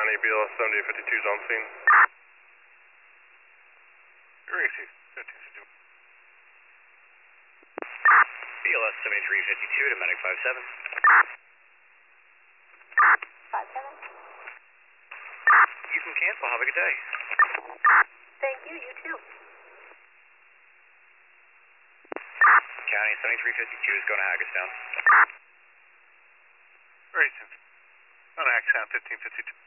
County, BLS 7052's on scene. Gracie, 1552. BLS 7352 to Medic 57. 57. You can cancel. Have a good day. Thank you, you too. County 7352 is going to Hagerstown. Grayson, on Hagerstown, 1552.